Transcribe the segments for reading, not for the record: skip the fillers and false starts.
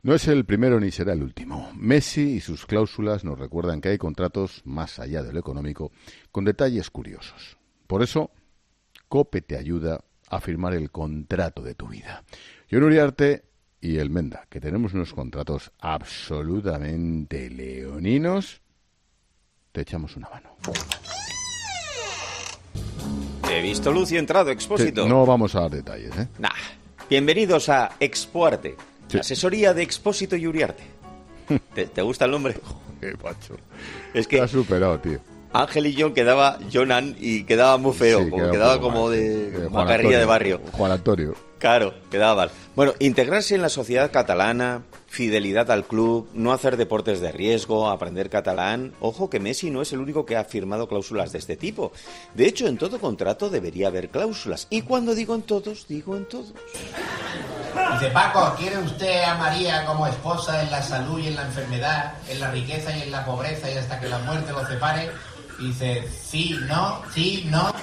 No es el primero ni será el último. Messi y sus cláusulas nos recuerdan que hay contratos más allá de lo económico, con detalles curiosos. Por eso, COPE te ayuda a firmar el contrato de tu vida. Jon Uriarte y el Menda, que tenemos unos contratos absolutamente leoninos, te echamos una mano. He visto luz y entrado, Expósito. Sí, no vamos a dar detalles, ¿eh? Nah. Bienvenidos a Expoarte, Sí. asesoría de Expósito y Uriarte. ¿Te gusta el nombre? Joder, macho. Es que Te has superado, tío. Ángel y John quedaba Jonan y quedaba muy feo, Sí, como quedaba poco como mal, de sí. macarrilla de barrio. Juan Antonio. Claro, quedaba mal. Bueno, integrarse en la sociedad catalana, fidelidad al club, no hacer deportes de riesgo, aprender catalán. Ojo que Messi no es el único que ha firmado cláusulas de este tipo. De hecho, en todo contrato debería haber cláusulas. Y cuando digo en todos, digo en todos. Dice, Paco, ¿quiere usted a María como esposa en la salud y en la enfermedad, en la riqueza y en la pobreza y hasta que la muerte lo separe? Y dice, sí, no, no.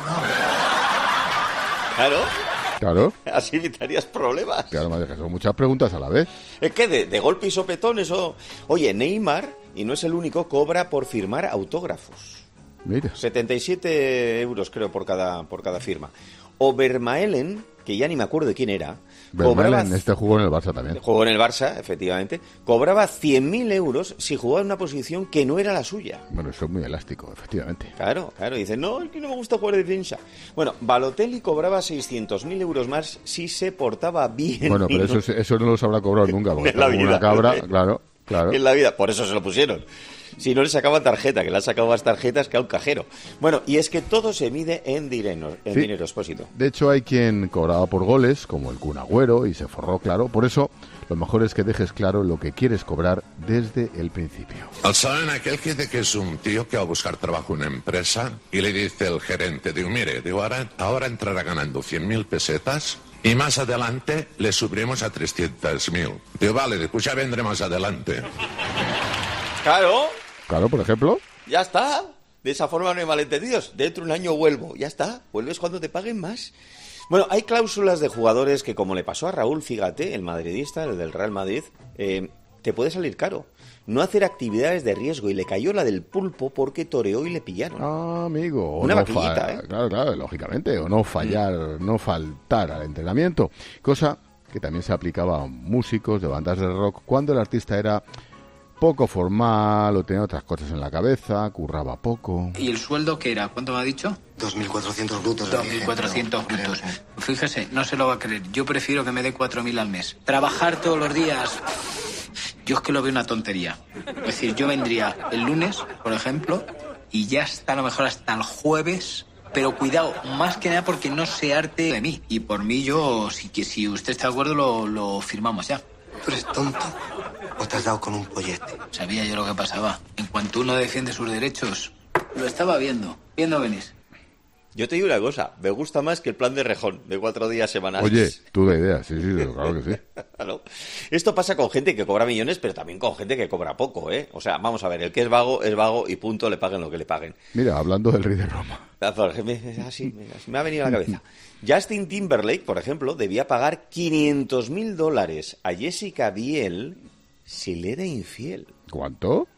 Claro, así evitarías problemas. Claro, madre, que son muchas preguntas a la vez. Es que de golpe y sopetón eso... Oye, Neymar, y no es el único, cobra por firmar autógrafos. Mira. 77 euros creo por cada firma. O Vermaelen, que ya ni me acuerdo de quién era, Vermaelen, este jugó en el Barça también. jugó en el Barça, efectivamente, cobraba 100.000 euros si jugaba en una posición que no era la suya. Bueno, eso es muy elástico, efectivamente. Claro, dice, no, es que no me gusta jugar de defensa. Bueno, Balotelli cobraba 600.000 euros más si se portaba bien. Bueno, pero eso no los habrá cobrado nunca, porque En la como vida. una cabra, claro. En la vida, por eso se lo pusieron. Si no le sacaban tarjeta, que le han sacado más tarjetas que a un cajero. Bueno, y es que todo se mide en dinero, Expósito. De hecho, hay quien cobraba por goles, como el Kun Agüero, y se forró, claro. Por eso, lo mejor es que dejes claro lo que quieres cobrar desde el principio. ¿Saben aquel que dice que es un tío que va a buscar trabajo en una empresa y le dice el gerente, digo, mire, ahora entrará ganando 100.000 pesetas y más adelante le subiremos a 300.000. Digo, vale, pues ya vendré más adelante. Claro, por ejemplo. Ya está. De esa forma no hay malentendidos. Dentro de un año vuelvo. Ya está. Vuelves cuando te paguen más. Bueno, hay cláusulas de jugadores que, como le pasó a Raúl, fíjate, el madridista, el del Real Madrid, te puede salir caro. No hacer actividades de riesgo, y le cayó la del pulpo porque toreó y le pillaron. Ah, amigo. Una vaquillita, ¿eh? Claro, lógicamente. O no faltar al entrenamiento. Cosa que también se aplicaba a músicos de bandas de rock cuando el artista era poco formal o tenía otras cosas en la cabeza, curraba poco. ¿Y el sueldo qué era? ¿Cuánto me ha dicho? 2.400 brutos. 2.400 brutos. Fíjese, no se lo va a creer. Yo prefiero que me dé 4.000 al mes. Trabajar todos los días... Yo es que lo veo una tontería. Es decir, yo vendría el lunes, por ejemplo, y ya está a lo mejor hasta el jueves... Pero cuidado, más que nada porque no se arte de mí. Y por mí yo, si usted está de acuerdo, lo firmamos ya. ¿Tú eres tonto o te has dado con un pollete? Sabía yo lo que pasaba. En cuanto uno defiende sus derechos, lo estaba viendo venir. Yo te digo una cosa, me gusta más que el plan de Rejón, de 4 días semanales. Oye, tú de idea, sí, claro que sí. Claro. Esto pasa con gente que cobra millones, pero también con gente que cobra poco, ¿eh? O sea, vamos a ver, el que es vago y punto, le paguen lo que le paguen. Mira, hablando del rey de Roma. Así me ha venido a la cabeza. Justin Timberlake, por ejemplo, debía pagar $500.000 a Jessica Biel si le era infiel. ¿Cuánto?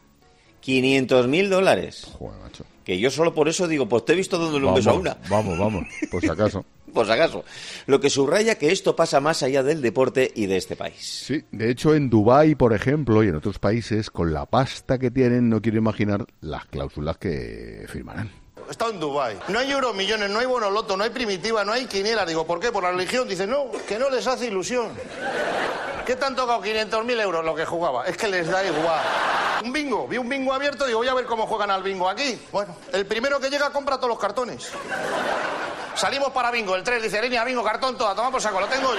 $500.000. Joder, macho. Que yo solo por eso digo, pues te he visto dándole un beso a una. Vamos, por si acaso. Por si acaso. Lo que subraya que esto pasa más allá del deporte y de este país. Sí, de hecho en Dubái, por ejemplo, y en otros países, con la pasta que tienen, no quiero imaginar las cláusulas que firmarán. He estado en Dubái. No hay euromillones, no hay bonoloto, no hay primitiva, no hay quiniela. Digo, ¿por qué? Por la religión. Dice, no, que no les hace ilusión. ¿Qué te han tocado 500.000 euros lo que jugaba? Es que les da igual. Un bingo, vi un bingo abierto, digo, voy a ver cómo juegan al bingo aquí. Bueno, el primero que llega compra todos los cartones. Salimos para bingo, el 3 dice, línea, bingo, cartón, toda, toma por saco, lo tengo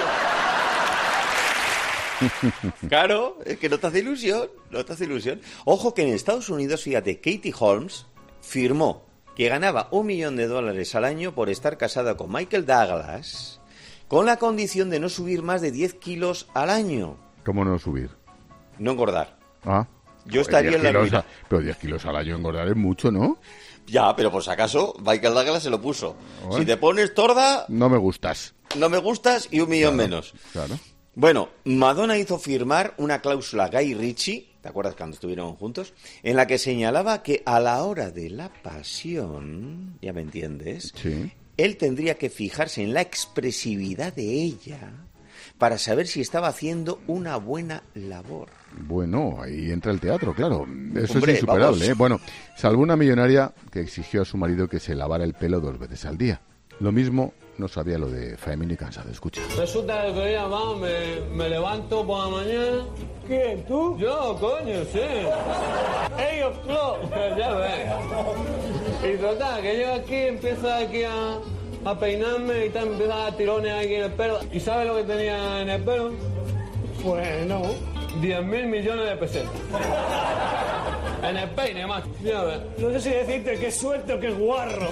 yo. Claro, es que no te hace ilusión. Ojo que en Estados Unidos, fíjate, Katie Holmes firmó que ganaba $1 millón al año por estar casada con Michael Douglas, con la condición de no subir más de 10 kilos al año. ¿Cómo no subir? No engordar. Ah. Yo estaría en la ruina. Pero 10 kilos al año engordar es mucho, ¿no? Ya, pero por si acaso, Michael Douglas se lo puso. Si te pones torda... No me gustas. No me gustas y $1 millón menos. Claro. Bueno, Madonna hizo firmar una cláusula a Guy Ritchie, ¿te acuerdas cuando estuvieron juntos? En la que señalaba que a la hora de la pasión, ya me entiendes, Sí. él tendría que fijarse en la expresividad de ella para saber si estaba haciendo una buena labor. Bueno, ahí entra el teatro, claro. Eso Hombre, es insuperable, vamos. ¿eh? Bueno, salvo una millonaria que exigió a su marido que se lavara el pelo 2 veces al día. Lo mismo no sabía lo de Faemino y Cansado. Escucha. Resulta que el día más me levanto por la mañana. ¿Quién, tú? Yo, coño, sí. Ellos, ya ves. Y total, que yo aquí empiezo aquí a peinarme y tal, me empieza a dar tirones aquí en el pelo. ¿Y sabes lo que tenía en el pelo? Bueno, 10.000 millones de pesetas. En el peine, más. Ya ves. No sé si decirte qué suerte o qué guarro.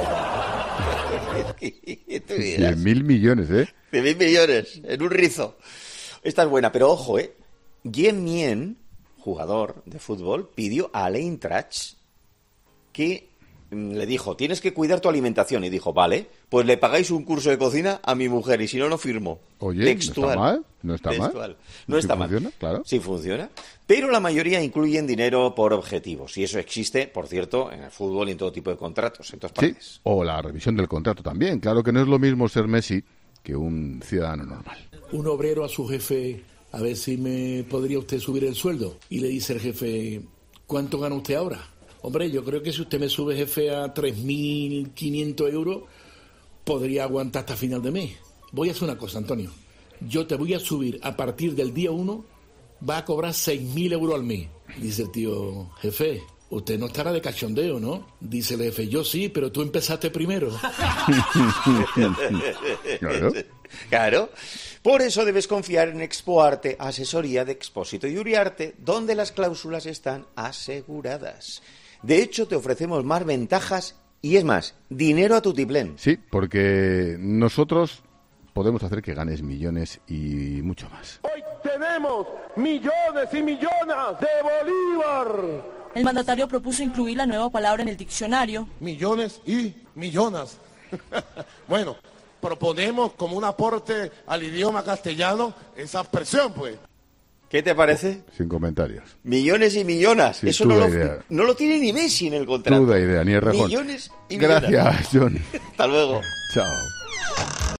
100.000 millones, ¿eh? 100.000 millones en un rizo. Esta es buena, pero ojo, Yen Mien, jugador de fútbol, pidió a Alain Trach que le dijo, tienes que cuidar tu alimentación. Y dijo, vale, pues le pagáis un curso de cocina a mi mujer y si no, no firmo. Oye, Textual. no está mal. Textual. No está mal. Funciona, claro. Sí funciona. Pero la mayoría incluyen dinero por objetivos. Y eso existe, por cierto, en el fútbol y en todo tipo de contratos, en todas Sí, partes. o la revisión del contrato también. Claro que no es lo mismo ser Messi que un ciudadano normal. Un obrero a su jefe, a ver si me podría usted subir el sueldo. Y le dice el jefe, ¿cuánto gana usted ahora? Hombre, yo creo que si usted me sube, jefe, a 3.500 euros, podría aguantar hasta final de mes. Voy a hacer una cosa, Antonio. Yo te voy a subir a partir del día 1, va a cobrar 6.000 euros al mes. Dice el tío, jefe, usted no estará de cachondeo, ¿no? Dice el jefe, yo sí, pero tú empezaste primero. Claro. Claro. Por eso debes confiar en Expoarte, asesoría de Expósito y Uriarte, donde las cláusulas están aseguradas. De hecho, te ofrecemos más ventajas y es más, dinero a tu tiplén. Sí, porque nosotros podemos hacer que ganes millones y mucho más. Hoy tenemos millones y millones de bolívar. El mandatario propuso incluir la nueva palabra en el diccionario. Millones y millonas. Bueno, proponemos como un aporte al idioma castellano esa expresión, pues. ¿Qué te parece? Sin comentarios. Millones y millonas. Sí, Eso tú no da lo, idea. no lo tiene ni Messi en el contrato. Duda idea, ni el rejón. Millones y millones. Gracias, John. Hasta luego. Chao.